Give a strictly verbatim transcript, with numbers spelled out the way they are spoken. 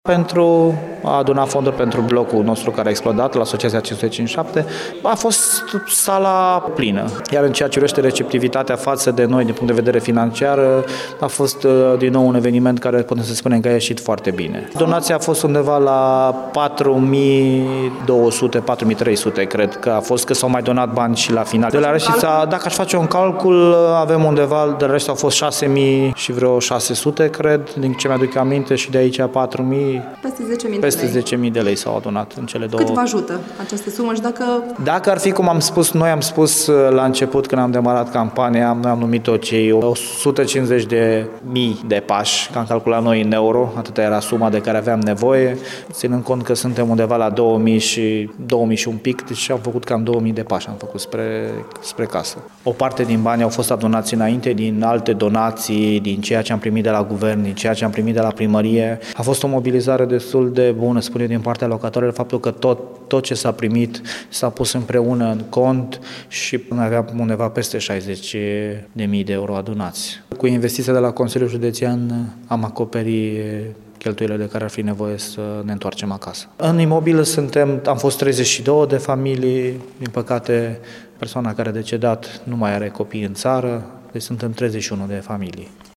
Pentru a aduna fonduri pentru blocul nostru care a explodat la Asociația cinci sute cincizeci și șapte, a fost sala plină. Iar în ceea ce privește receptivitatea față de noi din punct de vedere financiar, a fost din nou un eveniment care putem să spunem că a ieșit foarte bine. Donația a fost undeva la patru mii două sute - patru mii trei sute, cred că a fost, că s-au mai donat bani și la final. De la Reșița, dacă aș face un calcul, avem undeva, de la Reșița au fost șase mii și vreo șase sute, cred, din ce mi-aduc aminte, și de aici patru mii. Peste zece mii Peste de lei. zece mii de lei s-au adunat în cele două. Cât vă ajută această sumă și dacă... Dacă ar fi cum am spus, noi am spus la început când am demarat campania, am, am numit-o cei o sută cincizeci de mii de pași, că am calculat noi în euro, atâta era suma de care aveam nevoie, ținând cont că suntem undeva la două mii și două mii și un pic, deci am făcut cam două mii de pași, am făcut spre, spre casă. O parte din bani au fost adunați înainte, din alte donații, din ceea ce am primit de la guvern, din ceea ce am primit de la primărie. A fost o mobilizare destul de bună, spune, din partea locatorilor, faptul că tot, tot ce s-a primit s-a pus împreună în cont și aveam undeva peste șaizeci de mii de euro adunați. Cu investiția de la Consiliul Județean am acoperit cheltuielile de care ar fi nevoie să ne întoarcem acasă. În imobil suntem, am fost treizeci și două de familii, din păcate persoana care a decedat nu mai are copii în țară, deci suntem treizeci și unu de familii.